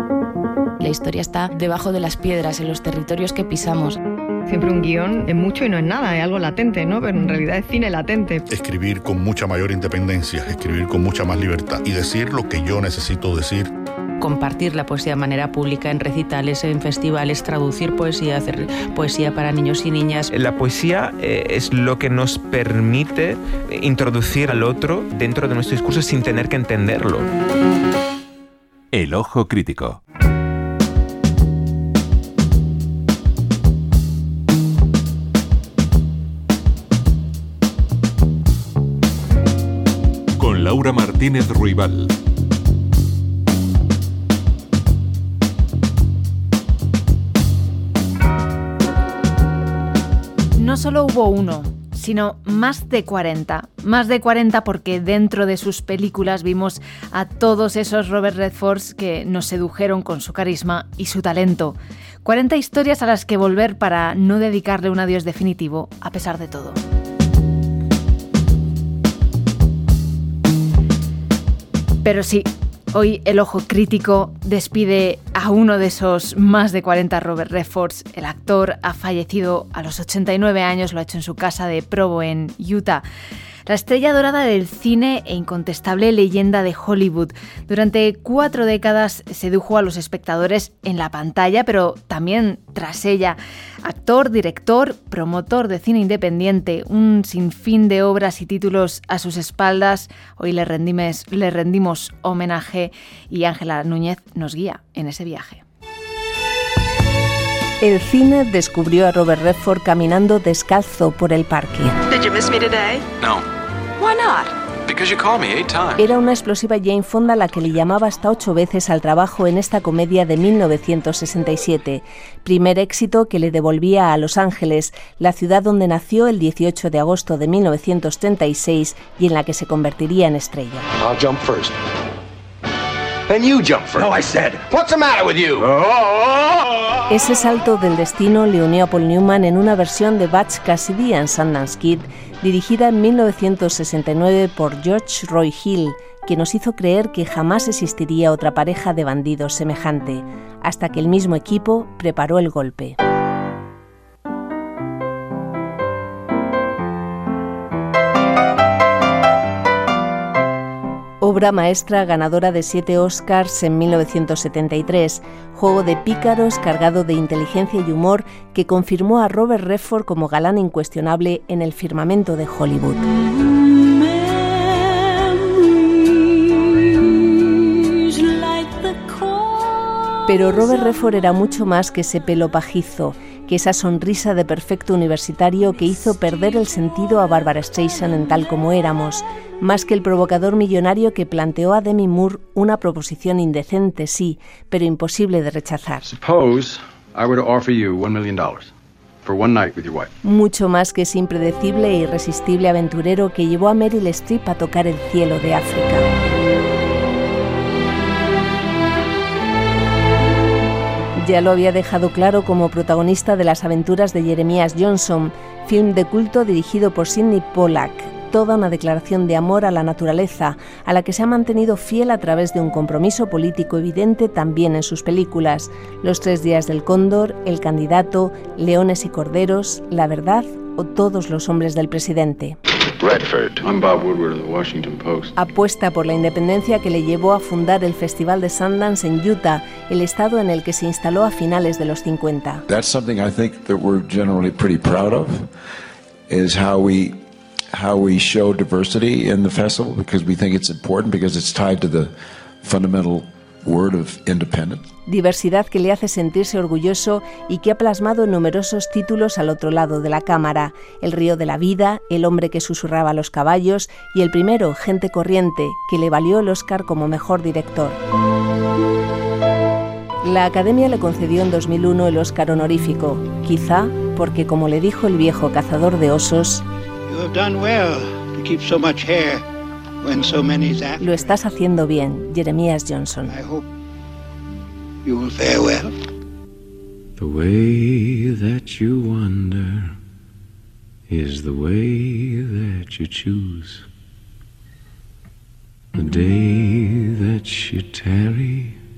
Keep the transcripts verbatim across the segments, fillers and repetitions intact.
La historia está debajo de las piedras, en los territorios que pisamos. Siempre un guión es mucho y no es nada, es algo latente, ¿no? Pero en realidad es cine latente. Escribir con mucha mayor independencia, escribir con mucha más libertad y decir lo que yo necesito decir. Compartir la poesía de manera pública en recitales, en festivales, traducir poesía, hacer poesía para niños y niñas. La poesía eh, es lo que nos permite introducir al otro dentro de nuestro discurso sin tener que entenderlo. El ojo crítico. Con Laura Martínez Ruibal. No solo hubo uno, sino más de cuarenta. Más de cuarenta porque dentro de sus películas vimos a todos esos Robert Redfords que nos sedujeron con su carisma y su talento. cuarenta historias a las que volver para no dedicarle un adiós definitivo, a pesar de todo. Pero sí, hoy el ojo crítico despide a uno de esos más de cuarenta Robert Redfords. El actor ha fallecido a los ochenta y nueve años, lo ha hecho en su casa de Provo, en Utah. La estrella dorada del cine e incontestable leyenda de Hollywood. Durante cuatro décadas sedujo a los espectadores en la pantalla, pero también tras ella. Actor, director, promotor de cine independiente, un sinfín de obras y títulos a sus espaldas. Hoy le rendimos, le rendimos homenaje y Ángela Núñez nos guía en ese viaje. El cine descubrió a Robert Redford caminando descalzo por el parque. Did you miss me today? No. Why not? Because you called me eight times. Era una explosiva Jane Fonda la que le llamaba hasta ocho veces al trabajo en esta comedia de mil novecientos sesenta y siete. Primer éxito que le devolvía a Los Ángeles, la ciudad donde nació el dieciocho de agosto de mil novecientos treinta y seis y en la que se convertiría en estrella. I'll jump first. Then you jump first. No, I said. What's the matter with you? Ese salto del destino le unió a Paul Newman en una versión de Butch Cassidy and Sundance Kid, dirigida en mil novecientos sesenta y nueve por George Roy Hill, que nos hizo creer que jamás existiría otra pareja de bandidos semejante, hasta que el mismo equipo preparó el golpe. Obra maestra ganadora de siete Oscars en mil novecientos setenta y tres, juego de pícaros cargado de inteligencia y humor que confirmó a Robert Redford como galán incuestionable en el firmamento de Hollywood. Pero Robert Redford era mucho más que ese pelo pajizo, que esa sonrisa de perfecto universitario que hizo perder el sentido a Barbara Streisand en Tal como éramos, más que el provocador millonario que planteó a Demi Moore una proposición indecente, sí, pero imposible de rechazar. Suppose I were to offer you one million dollars for one night with your wife. Mucho más que ese impredecible e irresistible aventurero que llevó a Meryl Streep a tocar el cielo de África. Ya lo había dejado claro como protagonista de Las aventuras de Jeremias Johnson, film de culto dirigido por Sidney Pollack, toda una declaración de amor a la naturaleza, a la que se ha mantenido fiel a través de un compromiso político evidente también en sus películas, Los tres días del cóndor, El candidato, Leones y corderos, La verdad o Todos los hombres del presidente. Redford. I'm Bob Woodward of the Washington Post. Apuesta por la independencia que le llevó a fundar el Festival de Sundance en Utah, el estado en el que se instaló a finales de los cincuenta. That's something I think that we're generally pretty proud of, is how we how we show diversity in the festival, because we think it's important, because it's tied to the fundamental word of independence. Diversidad que le hace sentirse orgulloso y que ha plasmado en numerosos títulos al otro lado de la cámara: El río de la vida, El hombre que susurraba a los caballos y el primero, Gente corriente, que le valió el Oscar como mejor director. La Academia le concedió en dos mil uno el Oscar honorífico, quizá porque, como le dijo el viejo cazador de osos, You have done well to keep so much hair when so many's after. Lo estás haciendo bien, Jeremias Johnson. I hope you will fare well. The way that you wander is the way that you choose. The day that you tarry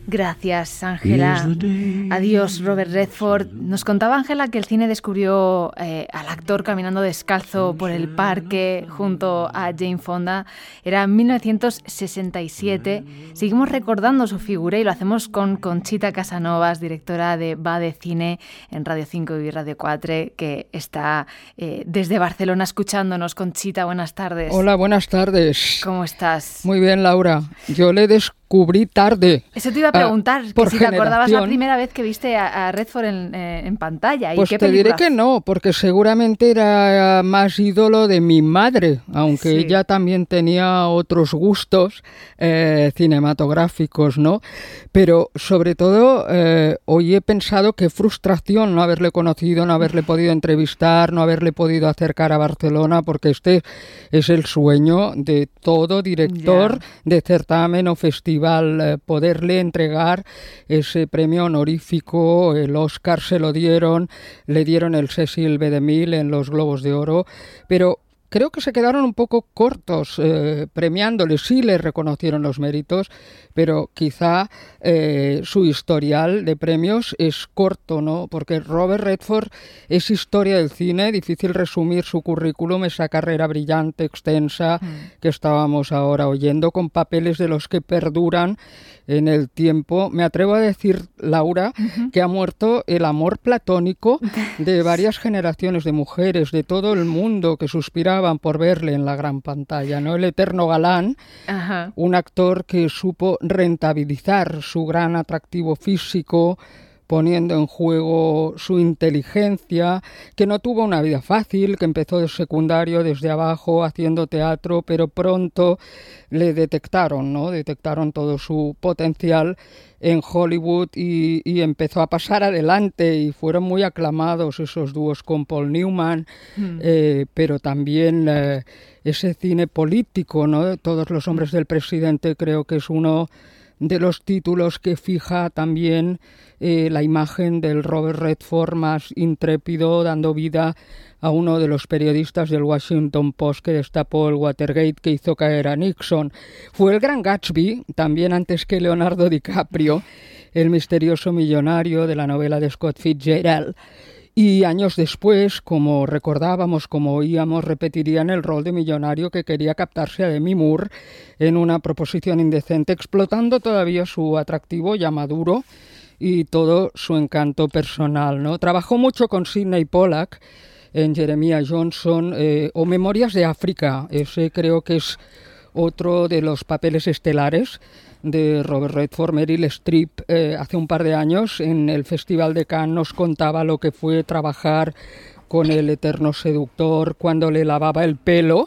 Gracias, Ángela. Adiós, Robert Redford. Nos contaba Ángela que el cine descubrió eh, al actor caminando descalzo por el parque junto a Jane Fonda. Era en mil novecientos sesenta y siete. Seguimos recordando su figura y lo hacemos con Conchita Casanovas, directora de Va de Cine en Radio cinco y Radio cuatro, que está eh, desde Barcelona escuchándonos. Conchita, buenas tardes. Hola, buenas tardes. ¿Cómo estás? Muy bien, Laura. Yo le descubrí tarde. Eso te iba a preguntar, uh, que si te acordabas la primera vez que viste a, a Redford en, eh, en pantalla. ¿Y pues qué te película? diré que no, porque seguramente era más ídolo de mi madre, aunque sí. ella también tenía otros gustos eh, cinematográficos, ¿no? Pero sobre todo eh, hoy he pensado qué frustración no haberle conocido, no haberle podido entrevistar, no haberle podido acercar a Barcelona, porque este es el sueño de todo director yeah. de certamen o festival, eh, poderle entregar ese premio honorífico. El Oscar se lo dieron, le dieron el Cecil B. DeMille en los Globos de Oro, pero creo que se quedaron un poco cortos eh, premiándole. Sí le reconocieron los méritos, pero quizá eh, su historial de premios es corto, ¿no? Porque Robert Redford es historia del cine, difícil resumir su currículum, esa carrera brillante, extensa, mm. que estábamos ahora oyendo, con papeles de los que perduran en el tiempo. Me atrevo a decir, Laura, uh-huh. que ha muerto el amor platónico de varias generaciones de mujeres, de todo el mundo que suspiraban por verle en la gran pantalla, ¿no? El eterno galán, uh-huh. un actor que supo rentabilizar su gran atractivo físico, poniendo en juego su inteligencia, que no tuvo una vida fácil, que empezó de secundario desde abajo haciendo teatro, pero pronto le detectaron, ¿no? Detectaron todo su potencial en Hollywood y, y empezó a pasar adelante, y fueron muy aclamados esos dúos con Paul Newman, mm. eh, pero también eh, ese cine político, ¿no? Todos los hombres del presidente, creo que es uno de los títulos que fija también eh, la imagen del Robert Redford más intrépido, dando vida a uno de los periodistas del Washington Post que destapó el Watergate, que hizo caer a Nixon. Fue el Gran Gatsby, también antes que Leonardo DiCaprio, el misterioso millonario de la novela de Scott Fitzgerald. Y años después, como recordábamos, como oíamos, repetirían el rol de millonario que quería captarse a Demi Moore en una proposición indecente, explotando todavía su atractivo ya maduro y todo su encanto personal, ¿no? Trabajó mucho con Sidney Pollack en Jeremiah Johnson eh, o Memorias de África. Ese creo que es otro de los papeles estelares de Robert Redford. Meryl Streep eh, hace un par de años en el Festival de Cannes nos contaba lo que fue trabajar con el eterno seductor cuando le lavaba el pelo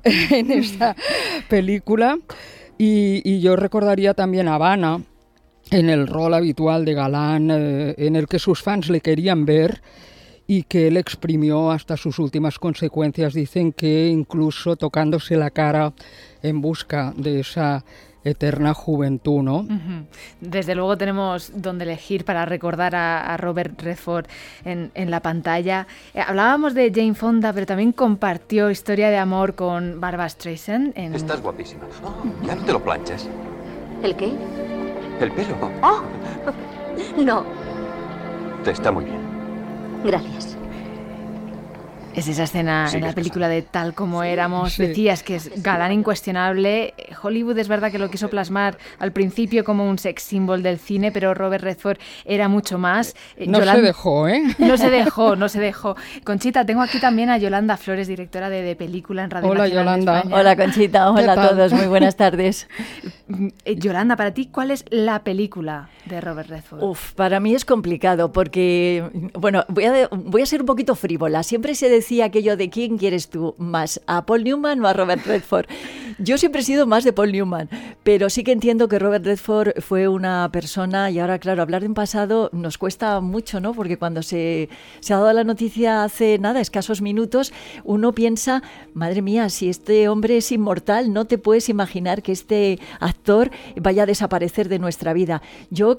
en esta película. Y, y yo recordaría también a Havana en el rol habitual de galán, eh, en el que sus fans le querían ver y que él exprimió hasta sus últimas consecuencias. Dicen que incluso tocándose la cara en busca de esa eterna juventud, ¿no? Uh-huh. Desde luego tenemos donde elegir para recordar a, a Robert Redford en, en la pantalla. Eh, hablábamos de Jane Fonda, pero también compartió historia de amor con Barbra Streisand. En... Estás guapísima. Oh, ya no te lo planchas. ¿El qué? El pelo. Oh, no. Te está muy bien. Gracias. Es esa escena sí, en la película de Tal como éramos. Sí. Decías que es galán incuestionable. Hollywood es verdad que lo quiso plasmar al principio como un sex symbol del cine, pero Robert Redford era mucho más. No Yolanda... se dejó, ¿eh? No se dejó, no se dejó. Conchita, tengo aquí también a Yolanda Flores, directora de, de película en Radio Hola, Nacional Yolanda. de España. Hola, Conchita. Hola a todos. Muy buenas tardes. Yolanda, para ti, ¿cuál es la película de Robert Redford? Uf, para mí es complicado porque, bueno, voy a, voy a ser un poquito frívola. Siempre se decía aquello de ¿quién quieres tú más? ¿A Paul Newman o a Robert Redford? Yo siempre he sido más de Paul Newman, pero sí que entiendo que Robert Redford fue una persona, y ahora, claro, hablar de un pasado nos cuesta mucho, ¿no? Porque cuando se, se ha dado la noticia hace nada, escasos minutos, uno piensa, madre mía, si este hombre es inmortal, no te puedes imaginar que este actor vaya a desaparecer de nuestra vida. Yo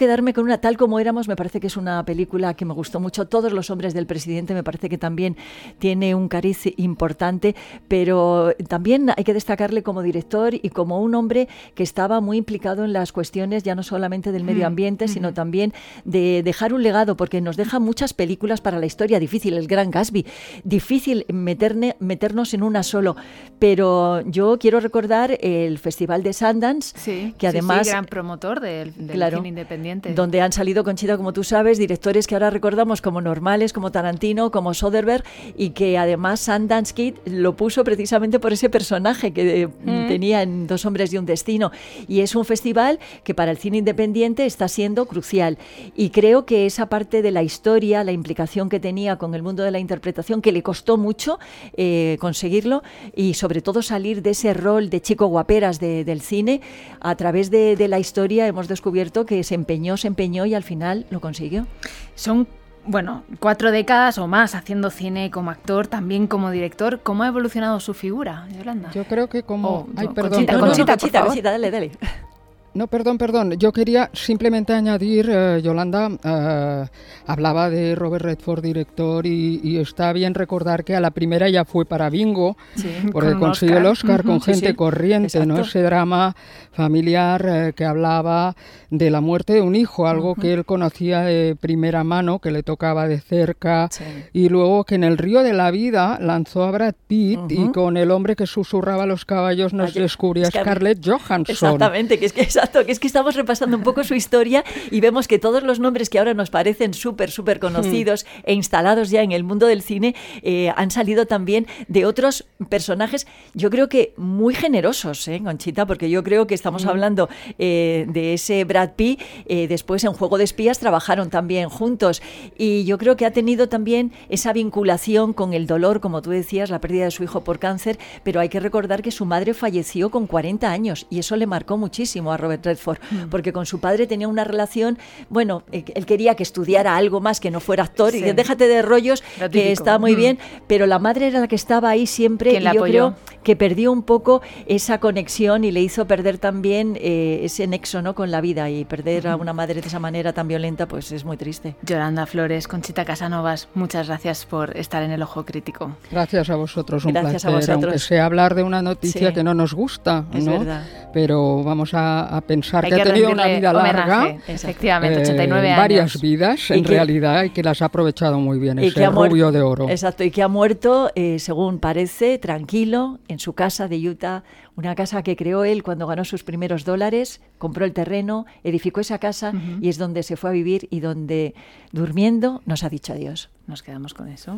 quedarme con una Tal como éramos, me parece que es una película que me gustó mucho. Todos los hombres del presidente me parece que también tiene un cariz importante, pero también hay que destacarle como director y como un hombre que estaba muy implicado en las cuestiones ya no solamente del medio ambiente, mm-hmm. sino también de dejar un legado, porque nos deja muchas películas para la historia. Difícil, El Gran Gatsby, difícil meterne, meternos en una solo, pero yo quiero recordar el Festival de Sundance, sí, que además... Sí, sí, gran promotor del, del claro, cine independiente. Donde han salido, Conchita, como tú sabes, directores que ahora recordamos como normales, como Tarantino, como Soderbergh, y que además Sundance Kid lo puso precisamente por ese personaje que mm. tenía en Dos hombres y un destino. Y es un festival que para el cine independiente está siendo crucial. Y creo que esa parte de la historia, la implicación que tenía con el mundo de la interpretación, que le costó mucho eh, conseguirlo, y sobre todo salir de ese rol de chico guaperas de, del cine, a través de, de la historia hemos descubierto que se empeñó, se empeñó y al final lo consiguió. Son, bueno, cuatro décadas o más haciendo cine como actor, también como director. ¿Cómo ha evolucionado su figura, Yolanda? Yo creo que como... Oh, Ay, no, perdón, Conchita, perdón. Conchita, Conchita, Conchita, dale, dale. No, perdón, perdón. Yo quería simplemente añadir, eh, Yolanda, eh, hablaba de Robert Redford, director, y, y está bien recordar que a la primera ya fue para Bingo, sí, porque consiguió el Oscar con sí, Gente sí. Corriente, exacto. ¿no? Ese drama familiar eh, que hablaba de la muerte de un hijo, algo uh-huh. que él conocía de primera mano, que le tocaba de cerca, sí. y luego que en El río de la vida lanzó a Brad Pitt uh-huh. y con El hombre que susurraba a los caballos nos Ay, descubría es que Scarlett Johansson. Exactamente, que es que Exacto, que es que estamos repasando un poco su historia y vemos que todos los nombres que ahora nos parecen súper, súper conocidos mm. e instalados ya en el mundo del cine eh, han salido también de otros personajes, yo creo que muy generosos, ¿eh, Conchita? Porque yo creo que estamos mm. hablando eh, de ese Brad Pitt, eh, después en Juego de Espías trabajaron también juntos y yo creo que ha tenido también esa vinculación con el dolor, como tú decías, la pérdida de su hijo por cáncer, pero hay que recordar que su madre falleció con cuarenta años y eso le marcó muchísimo a Robert Redford, mm. porque con su padre tenía una relación, bueno, eh, él quería que estudiara algo más, que no fuera actor, sí. y que déjate de rollos, Lo que típico. Está muy mm. bien, pero la madre era la que estaba ahí siempre, y yo apoyó? creo que perdió un poco esa conexión y le hizo perder también eh, ese nexo, ¿no?, con la vida, y perder mm. a una madre de esa manera tan violenta, pues es muy triste. Yolanda Flores, Conchita Casanovas, muchas gracias por estar en El Ojo Crítico. Gracias a vosotros, un gracias placer, a vosotros. Aunque sea hablar de una noticia sí. que no nos gusta, es ¿no? verdad. Pero vamos a, a pensar Hay que, que ha tenido una vida homenaje, larga, efectivamente, eh, ochenta y nueve años. Varias vidas, en que, realidad, y que las ha aprovechado muy bien, y ese rubio de oro. Exacto, y que ha muerto, eh, según parece, tranquilo, en su casa de Utah, una casa que creó él cuando ganó sus primeros dólares, compró el terreno, edificó esa casa, uh-huh. y es donde se fue a vivir y donde, durmiendo, nos ha dicho adiós. Nos quedamos con eso.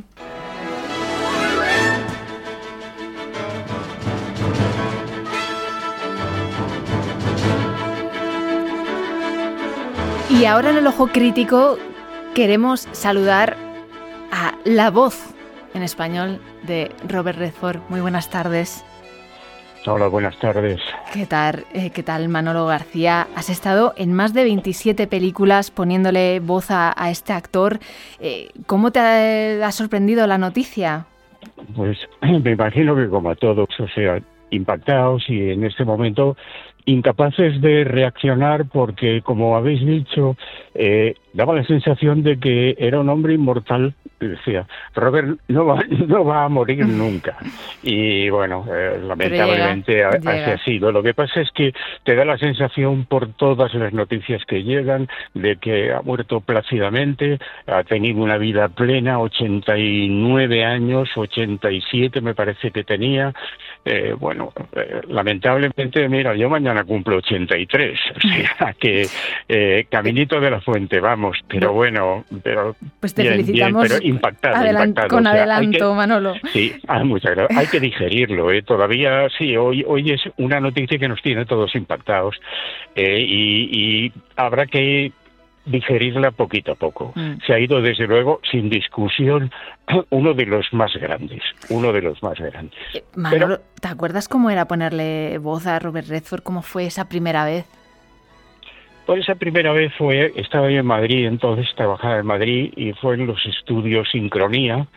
Y ahora en El Ojo Crítico queremos saludar a la voz en español de Robert Redford. Muy buenas tardes. Hola, buenas tardes. ¿Qué tal, eh, ¿Qué tal, Manolo García? Has estado en más de veintisiete películas poniéndole voz a, a este actor. Eh, ¿Cómo te ha, ha sorprendido la noticia? Pues me imagino que como a todos, o sea, impactados y en este momento incapaces de reaccionar porque, como habéis dicho, eh, daba la sensación de que era un hombre inmortal. Decía, Robert no va, no va a morir nunca. Y bueno, eh, lamentablemente llega, así llega. ha sido. Lo que pasa es que te da la sensación, por todas las noticias que llegan, de que ha muerto plácidamente, ha tenido una vida plena, ochenta y nueve años, ochenta y siete me parece que tenía. Eh, bueno, eh, lamentablemente, mira, yo mañana cumplo ochenta y tres, o sea que eh, caminito de la fuente, vamos, pero bueno, pero pues te bien, felicitamos bien, pero impactado, adelant- impactado. con o sea, adelanto, que, Manolo. Sí, ah, muchas gracias. Hay que digerirlo, ¿eh? Todavía sí, hoy hoy es una noticia que nos tiene todos impactados, eh, y, y habrá que digerirla poquito a poco. Mm. Se ha ido, desde luego, sin discusión, uno de los más grandes, uno de los más grandes. Eh, Manolo, Pero, ¿te acuerdas cómo era ponerle voz a Robert Redford? ¿Cómo fue esa primera vez? Pues esa primera vez fue, estaba yo en Madrid, entonces trabajaba en Madrid, y fue en los estudios Sincronía,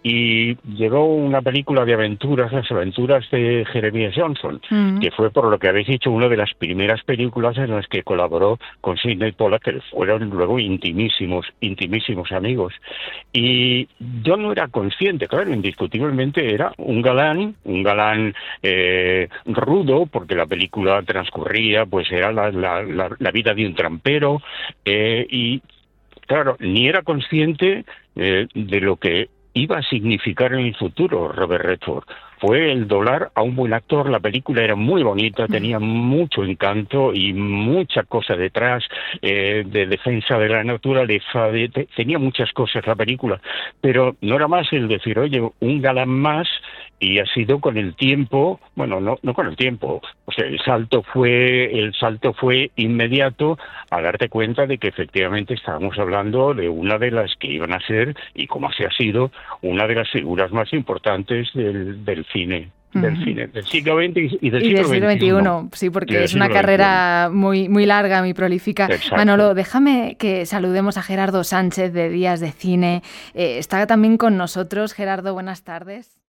y llegó una película de aventuras, Las aventuras de Jeremiah Johnson, mm. que fue, por lo que habéis dicho, una de las primeras películas en las que colaboró con Sidney Pollack, que fueron luego intimísimos, intimísimos amigos. Y yo no era consciente, claro, indiscutiblemente era un galán, un galán eh, rudo, porque la película transcurría, pues era la, la, la, la vida de un trampero, eh, y claro, ni era consciente eh, de lo que iba a significar en el futuro Robert Redford. Fue el doblar a un buen actor, la película era muy bonita, tenía mucho encanto y mucha cosa detrás, eh, de defensa de la naturaleza, de, de, tenía muchas cosas la película, pero no era más el decir, oye, un galán más, y ha sido con el tiempo, bueno, no, no con el tiempo, o sea, el salto fue, el salto fue inmediato a darte cuenta de que efectivamente estábamos hablando de una de las que iban a ser, y como así ha sido, una de las figuras más importantes del, del cine. Del uh-huh. cine, del siglo veinte y del, y siglo, del siglo veintiuno. Sí, porque es una carrera muy, muy larga, muy prolífica. Exacto. Manolo, déjame que saludemos a Gerardo Sánchez de Días de Cine. Eh, está también con nosotros. Gerardo, buenas tardes.